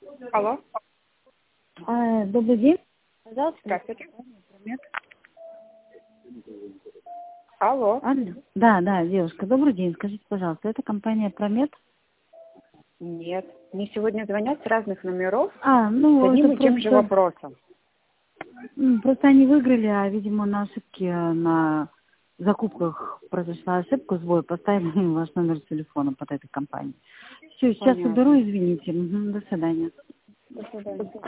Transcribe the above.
Алло. Добрый день. Пожалуйста. Здравствуйте. Алло. Алло. Да, девушка, добрый день. Скажите, пожалуйста, это компания Промет? Нет. Мне сегодня звонят с разных номеров с Ну, одним это и тем же вопросом. просто они выиграли, а, видимо, на ошибке на закупках произошла ошибка, сбой. Поставили ваш номер телефона под этой компанией. Все, сейчас Понятно. уберу, извините. До свидания. До свидания.